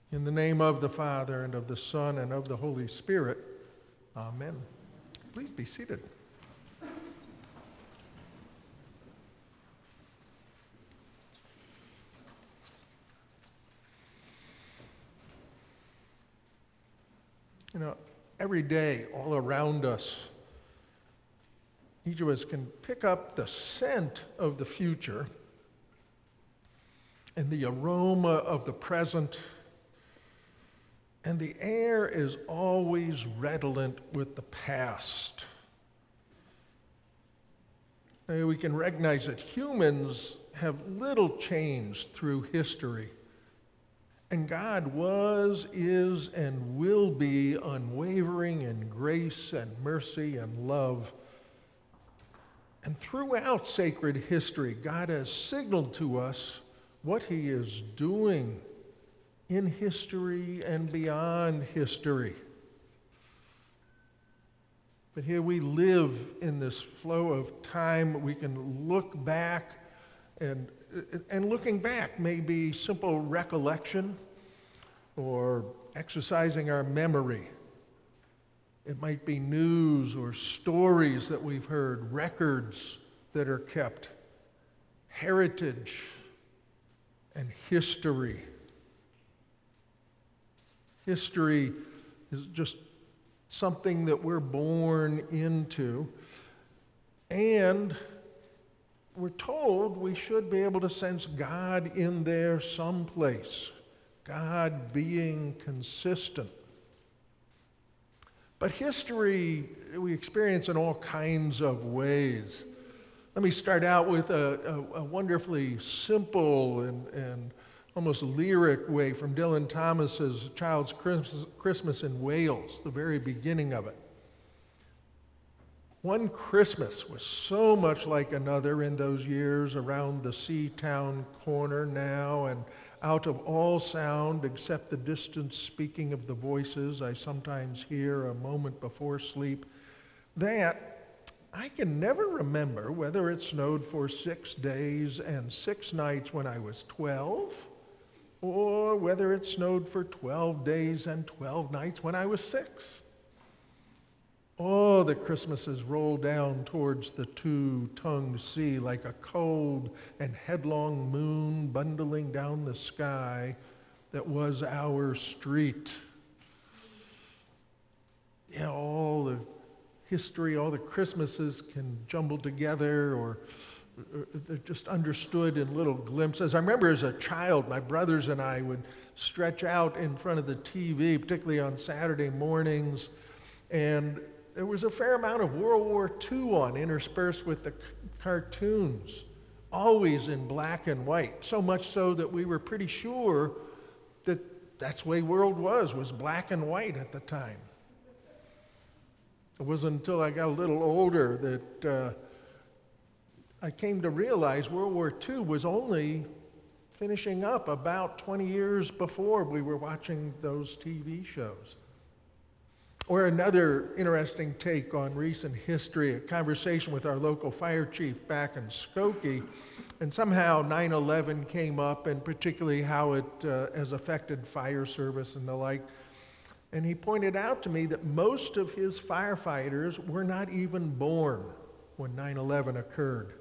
In the name of the Father, and of the Son, and of the Holy Spirit, amen. Please be seated. You know, every day, all around us, each of us can pick up the scent of the future and the aroma of the present. And the air is always redolent with the past. We can recognize that humans have little changed through history. And God was, is, and will be unwavering in grace and mercy and love. And throughout sacred history, God has signaled to us what He is doing in history and beyond history. But here we live in this flow of time. We can look back, and looking back may be simple recollection or exercising our memory. It might be news or stories that we've heard, records that are kept, heritage and history. History is just something that we're born into, and we're told we should be able to sense God in there someplace, God being consistent. But history we experience in all kinds of ways. Let me start out with a wonderfully simple and almost lyric way from Dylan Thomas's Child's Christmas in Wales, the very beginning of it. One Christmas was so much like another in those years around the Seatown corner now, and out of all sound except the distant speaking of the voices I sometimes hear a moment before sleep, that I can never remember whether it snowed for 6 days and 6 nights when I was 12, or whether it snowed for 12 days and 12 nights when I was 6. Oh, the Christmases roll down towards the two-tongued sea like a cold and headlong moon bundling down the sky that was our street. Yeah, all the history, all the Christmases can jumble together, or they're just understood in little glimpses. I remember as a child, my brothers and I would stretch out in front of the TV, particularly on Saturday mornings, and there was a fair amount of World War II on, interspersed with the cartoons, always in black and white, so much so that we were pretty sure that that's the way the world was black and white at the time. It wasn't until I got a little older that I came to realize World War II was only finishing up about 20 years before we were watching those TV shows. Or another interesting take on recent history, a conversation with our local fire chief back in Skokie, and somehow 9/11 came up, and particularly how it has affected fire service and the like. And he pointed out to me that most of his firefighters were not even born when 9/11 occurred.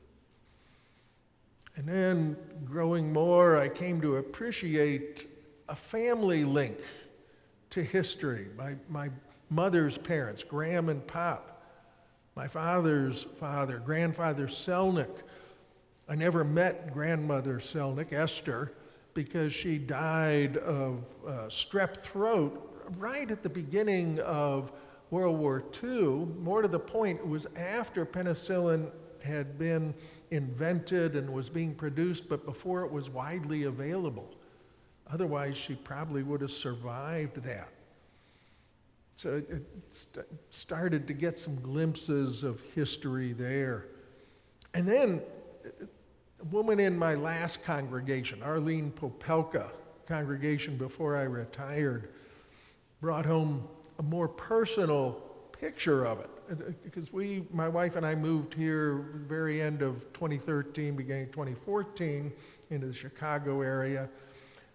And then, growing more, I came to appreciate a family link to history. My mother's parents, Graham and Pop, my father's father, Grandfather Selnick. I never met Grandmother Selnick, Esther, because she died of strep throat right at the beginning of World War II. More to the point, it was after penicillin had been invented and was being produced, but before it was widely available. Otherwise, she probably would have survived that. So it started to get some glimpses of history there. And then a woman in my last congregation, Arlene Popelka, congregation before I retired, brought home a more personal picture of it. Because my wife and I moved here very end of 2013, beginning of 2014, into the Chicago area.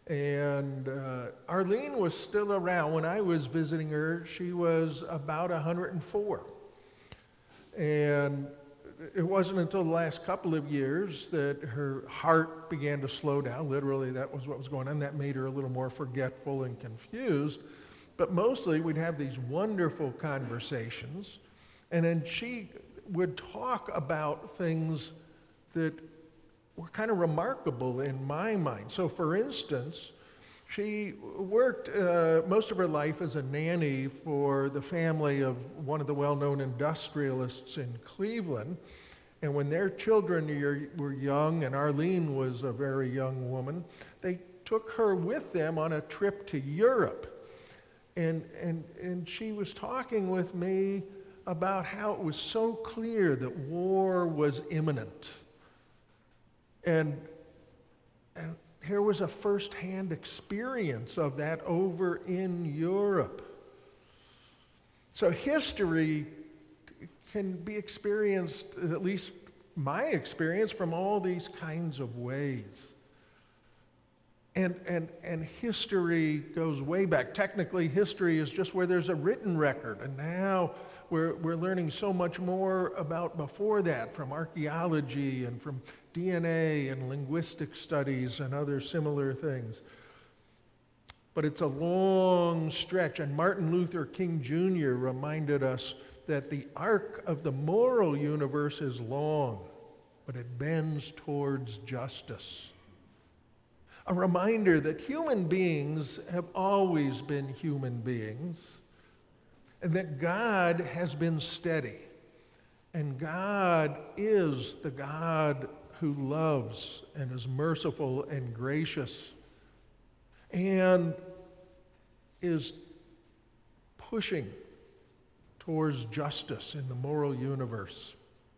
And Arlene was still around. When I was visiting her, she was about 104. And it wasn't until the last couple of years that her heart began to slow down. Literally, that was what was going on. That made her a little more forgetful and confused. But mostly, we'd have these wonderful conversations. And then she would talk about things that were kind of remarkable in my mind. So, for instance, she worked most of her life as a nanny for the family of one of the well-known industrialists in Cleveland. And when their children were young, and Arlene was a very young woman, they took her with them on a trip to Europe. And she was talking with me about how it was so clear that war was imminent. And here was a first-hand experience of that over in Europe. So history can be experienced, at least my experience, from all these kinds of ways. And history goes way back. Technically, history is just where there's a written record. And now we're learning so much more about before that, from archaeology and from DNA and linguistic studies and other similar things. But it's a long stretch, and Martin Luther King Jr. reminded us that the arc of the moral universe is long, but it bends towards justice. A reminder that human beings have always been human beings, and that God has been steady, and God is the God who loves and is merciful and gracious and is pushing towards justice in the moral universe.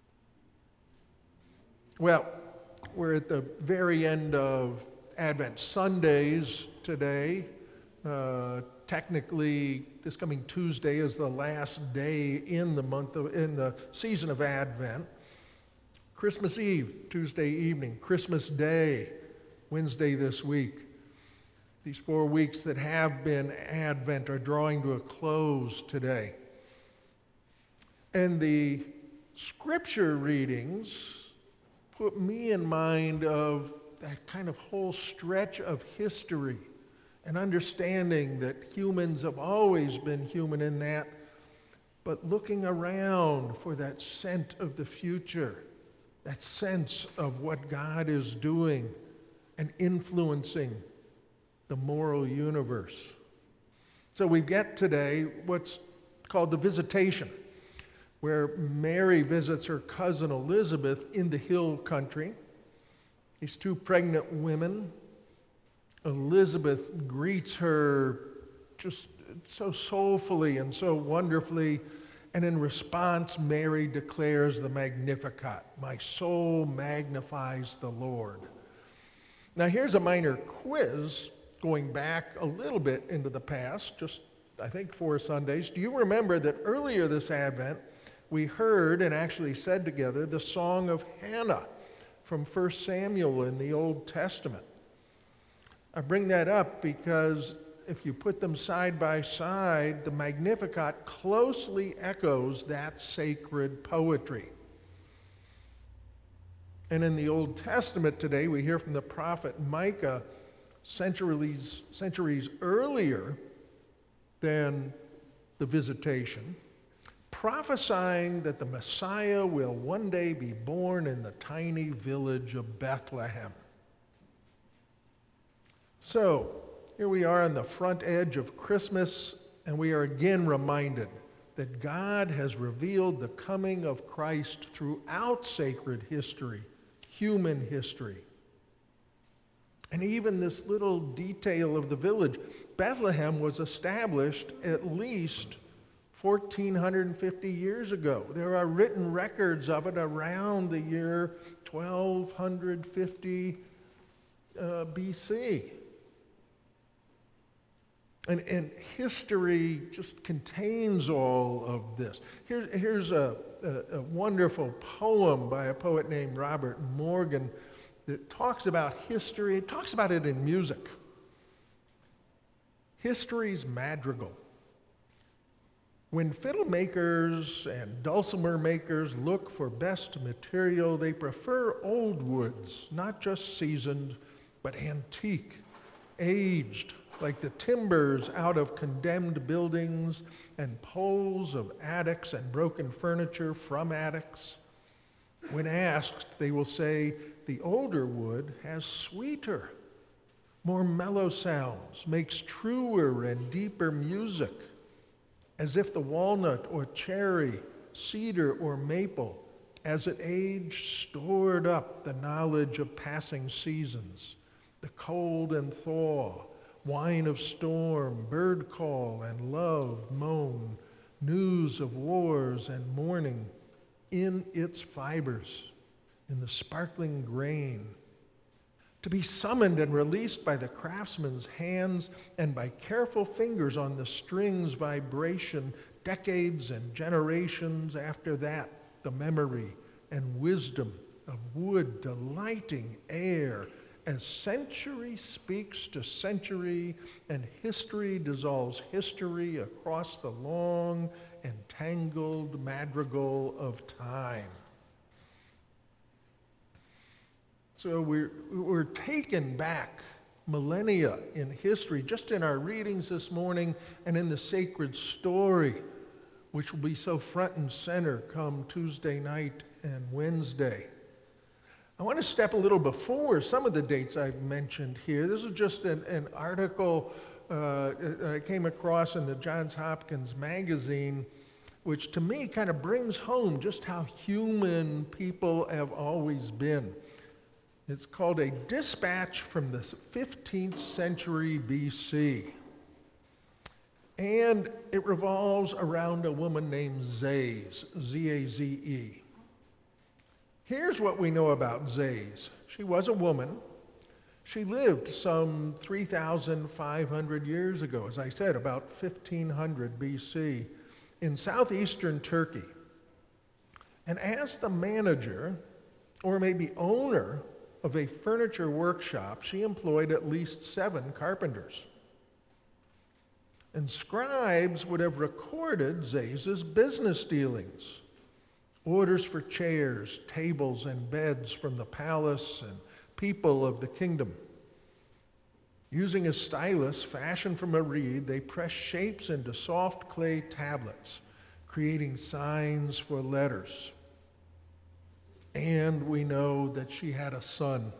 Well, we're at the very end of Advent. Sundays today. Technically, this coming Tuesday is the last day in the season of Advent. Christmas Eve, Tuesday evening. Christmas Day, Wednesday this week. These 4 weeks that have been Advent are drawing to a close today. And the scripture readings put me in mind of that kind of whole stretch of history and understanding that humans have always been human in that, but looking around for that scent of the future, that sense of what God is doing and influencing the moral universe. So we get today what's called the Visitation, where Mary visits her cousin Elizabeth in the hill country. These two pregnant women. Elizabeth greets her just so soulfully and so wonderfully, and in response, Mary declares the Magnificat. My soul magnifies the Lord. Now here's a minor quiz going back a little bit into the past, just I think 4 Sundays. Do you remember that earlier this Advent, we heard and actually said together the Song of Hannah from 1 Samuel in the Old Testament? I bring that up because if you put them side by side, the Magnificat closely echoes that sacred poetry. And in the Old Testament today, we hear from the prophet Micah centuries earlier than the Visitation, prophesying that the Messiah will one day be born in the tiny village of Bethlehem. So, here we are on the front edge of Christmas, and we are again reminded that God has revealed the coming of Christ throughout sacred history, human history. And even this little detail of the village, Bethlehem was established at least 1,450 years ago. There are written records of it around the year 1250 BC. And history just contains all of this. Here's a wonderful poem by a poet named Robert Morgan that talks about history. It talks about it in music. history's madrigal. When fiddle makers and dulcimer makers look for best material, they prefer old woods, not just seasoned, but antique, aged, like the timbers out of condemned buildings and poles of attics and broken furniture from attics. When asked, they will say, the older wood has sweeter, more mellow sounds, makes truer and deeper music, as if the walnut or cherry, cedar or maple, as it aged, stored up the knowledge of passing seasons, the cold and thaw, wine of storm, bird call and love moan, news of wars and mourning in its fibers, in the sparkling grain, to be summoned and released by the craftsman's hands and by careful fingers on the string's vibration, decades and generations after that, the memory and wisdom of wood delighting air, as century speaks to century and history dissolves history across the long and tangled madrigal of time. So we're taken back millennia in history, just in our readings this morning and in the sacred story, which will be so front and center come Tuesday night and Wednesday. I want to step a little before some of the dates I've mentioned here. This is just an article I came across in the Johns Hopkins magazine, which to me kind of brings home just how human people have always been. It's called A Dispatch from the 15th Century BC. And it revolves around a woman named Zaze, Z-A-Z-E. Here's what we know about Zaze. She was a woman. She lived some 3,500 years ago, as I said, about 1500 BC, in southeastern Turkey. And as the manager, or maybe owner, of a furniture workshop, she employed at least 7 carpenters. And scribes would have recorded Zaze's business dealings, orders for chairs, tables, and beds from the palace and people of the kingdom. Using a stylus fashioned from a reed, they pressed shapes into soft clay tablets, creating signs for letters. And we know that she had a son.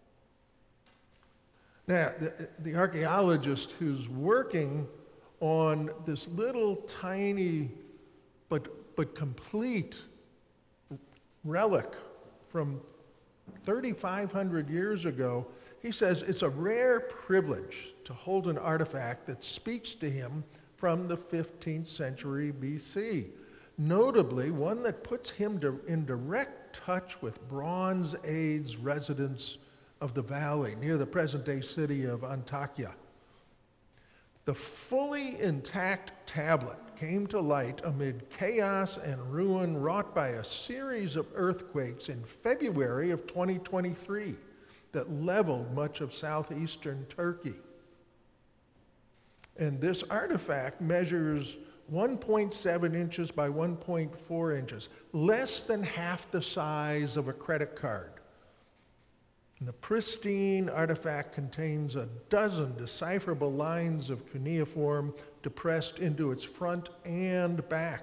Now, the archaeologist who's working on this little tiny but complete relic from 3,500 years ago, he says it's a rare privilege to hold an artifact that speaks to him from the 15th century BC. Notably, one that puts him in direct touch with Bronze Age residents of the valley near the present-day city of Antakya. The fully intact tablet came to light amid chaos and ruin wrought by a series of earthquakes in February of 2023 that leveled much of southeastern Turkey. And this artifact measures 1.7 inches by 1.4 inches, less than half the size of a credit card. And the pristine artifact contains a dozen decipherable lines of cuneiform depressed into its front and back.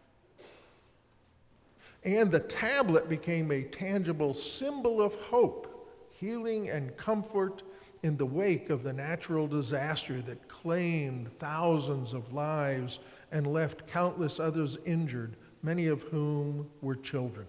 And the tablet became a tangible symbol of hope, healing, and comfort in the wake of the natural disaster that claimed thousands of lives and left countless others injured, many of whom were children.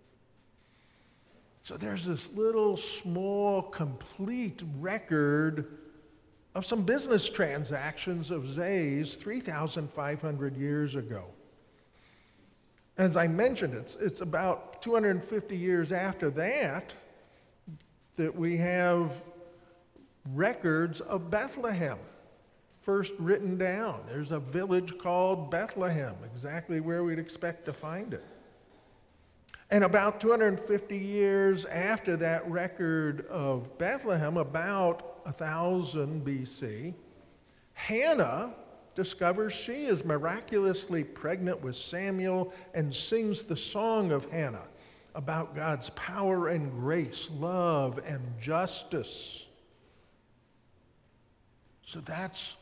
So there's this little, small, complete record of some business transactions of Zaze 3,500 years ago. As I mentioned, it's about 250 years after that we have records of Bethlehem first written down. There's a village called Bethlehem, exactly where we'd expect to find it. And about 250 years after that record of Bethlehem, about 1000 BC, Hannah discovers she is miraculously pregnant with Samuel and sings the song of Hannah about God's power and grace, love and justice. So that's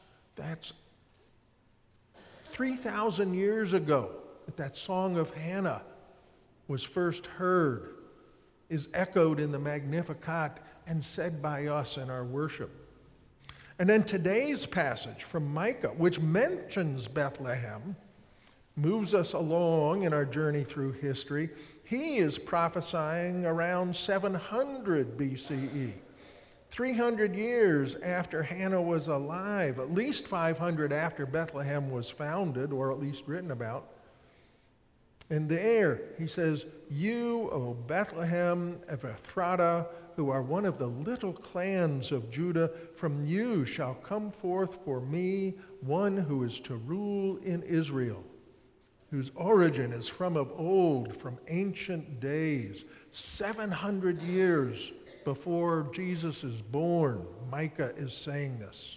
3,000 years ago that song of Hannah was first heard, is echoed in the Magnificat, and said by us in our worship. And then today's passage from Micah, which mentions Bethlehem, moves us along in our journey through history. He is prophesying around 700 BCE, 300 years after Hannah was alive, at least 500 after Bethlehem was founded, or at least written about. And there, he says, "You, O Bethlehem Ephrathah, who are one of the little clans of Judah, from you shall come forth for me one who is to rule in Israel, whose origin is from of old, from ancient days." 700 years before Jesus is born, Micah is saying this.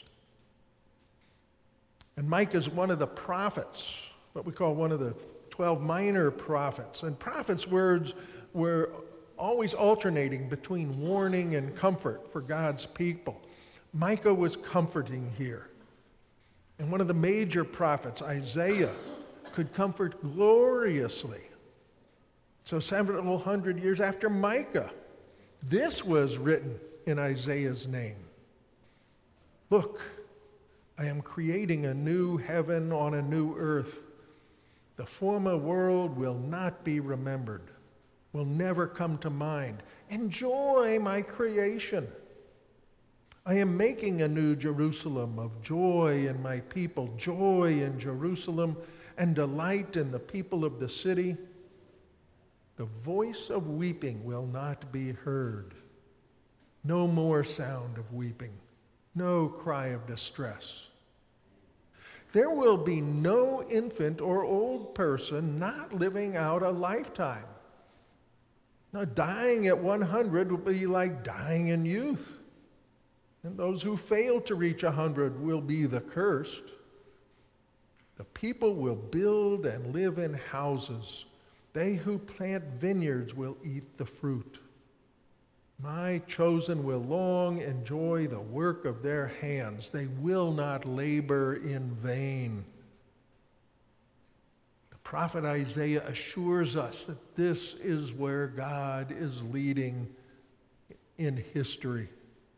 And Micah is one of the prophets, what we call one of the 12 minor prophets. And prophets' words were always alternating between warning and comfort for God's people. Micah was comforting here. And one of the major prophets, Isaiah, could comfort gloriously. So several hundred years after Micah, this was written in Isaiah's name. "Look, I am creating a new heaven on a new earth. The former world will not be remembered, will never come to mind. Enjoy my creation. I am making a new Jerusalem of joy in my people, joy in Jerusalem, and delight in the people of the city. The voice of weeping will not be heard. No more sound of weeping, no cry of distress. There will be no infant or old person not living out a lifetime. Now, dying at 100 will be like dying in youth. And those who fail to reach 100 will be the cursed. The people will build and live in houses. They who plant vineyards will eat the fruit. My chosen will long enjoy the work of their hands. They will not labor in vain." The prophet Isaiah assures us that this is where God is leading in history.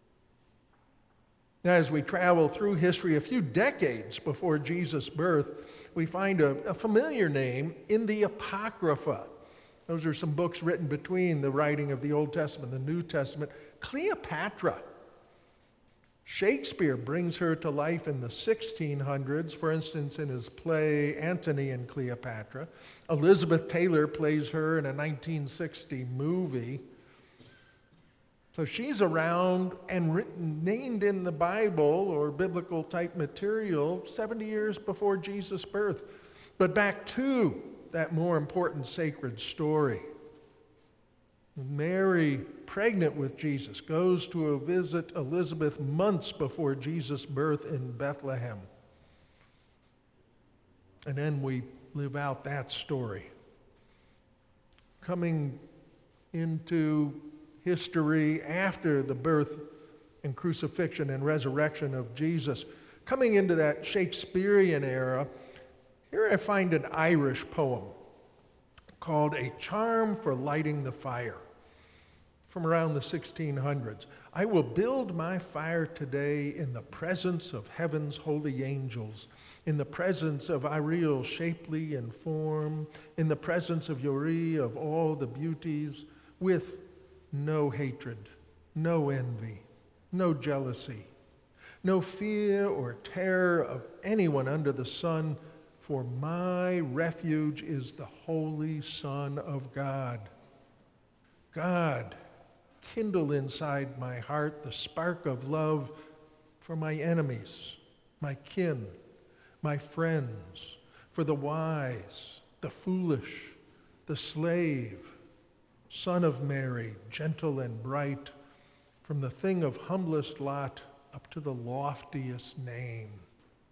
Now, as we travel through history a few decades before Jesus' birth, we find a familiar name in the Apocrypha. Those are some books written between the writing of the Old Testament and the New Testament. Cleopatra. Shakespeare brings her to life in the 1600s, for instance, in his play Antony and Cleopatra. Elizabeth Taylor plays her in a 1960 movie. So she's around and written, named in the Bible or biblical type material 70 years before Jesus' birth. But back to that more important sacred story. Mary, pregnant with Jesus, goes to visit Elizabeth months before Jesus' birth in Bethlehem. And then we live out that story. Coming into history after the birth and crucifixion and resurrection of Jesus, coming into that Shakespearean era, here I find an Irish poem called "A Charm for Lighting the Fire" from around the 1600s. "I will build my fire today in the presence of heaven's holy angels, in the presence of Ariel shapely in form, in the presence of Uri of all the beauties, with no hatred, no envy, no jealousy, no fear or terror of anyone under the sun, for my refuge is the Holy Son of God. God, kindle inside my heart the spark of love for my enemies, my kin, my friends, for the wise, the foolish, the slave, Son of Mary, gentle and bright, from the thing of humblest lot up to the loftiest name.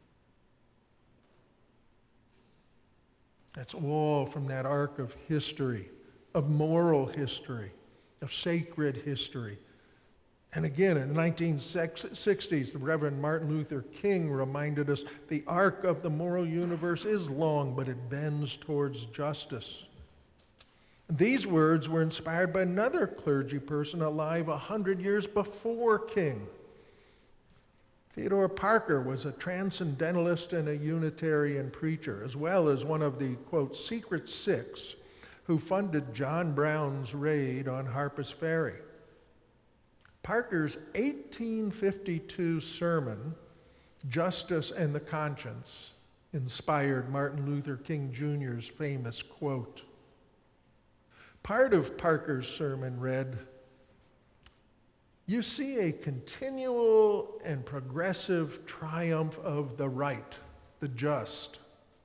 That's all from that arc of history, of moral history, of sacred history. And again, in the 1960s, the Reverend Martin Luther King reminded us the arc of the moral universe is long, but it bends towards justice. These words were inspired by another clergy person alive 100 years before King. Theodore Parker was a transcendentalist and a Unitarian preacher, as well as one of the, quote, Secret Six who funded John Brown's raid on Harper's Ferry. Parker's 1852 sermon, Justice and the Conscience, inspired Martin Luther King Jr.'s famous quote. Part of Parker's sermon read, "You see a continual and progressive triumph of the right, the just.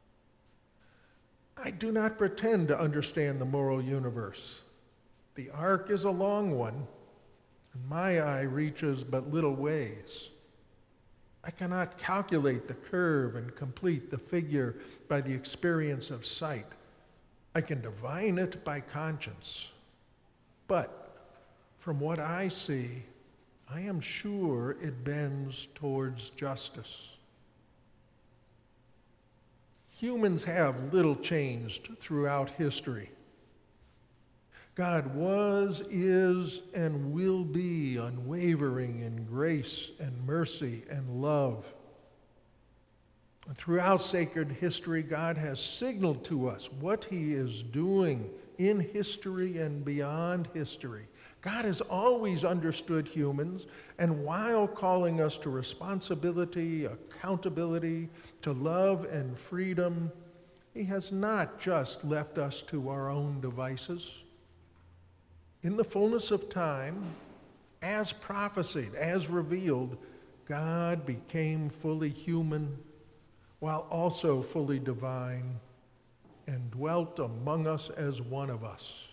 I do not pretend to understand the moral universe. The arc is a long one, and my eye reaches but little ways. I cannot calculate the curve and complete the figure by the experience of sight. I can divine it by conscience. But from what I see, I am sure it bends towards justice." Humans have little changed throughout history. God was, is, and will be unwavering in grace and mercy and love. And throughout sacred history, God has signaled to us what he is doing in history and beyond history. God has always understood humans, and while calling us to responsibility, accountability, to love and freedom, he has not just left us to our own devices. In the fullness of time, as prophesied, as revealed, God became fully human while also fully divine and dwelt among us as one of us.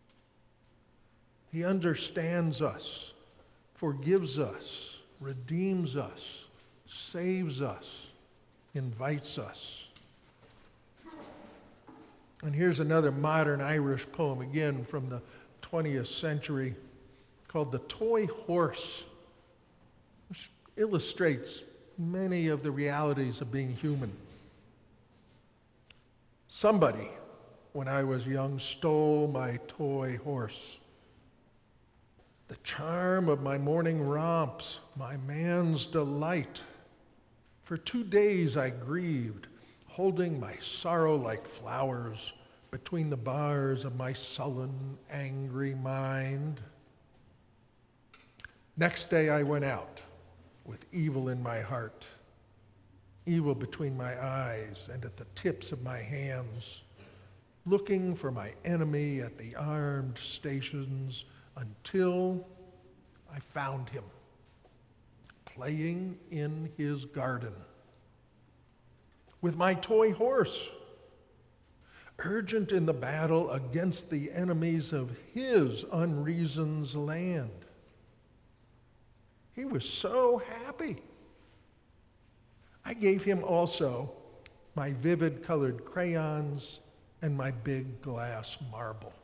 He understands us, forgives us, redeems us, saves us, invites us. And here's another modern Irish poem, again from the 20th century, called The Toy Horse, which illustrates many of the realities of being human. Somebody, when I was young, stole my toy horse. The charm of my morning romps, my man's delight. For 2 days I grieved, holding my sorrow like flowers between the bars of my sullen, angry mind. Next day I went out with evil in my heart, evil between my eyes and at the tips of my hands, looking for my enemy at the armed stations until I found him, playing in his garden with my toy horse, urgent in the battle against the enemies of his unreason's land. He was so happy. I gave him also my vivid colored crayons and my big glass marble.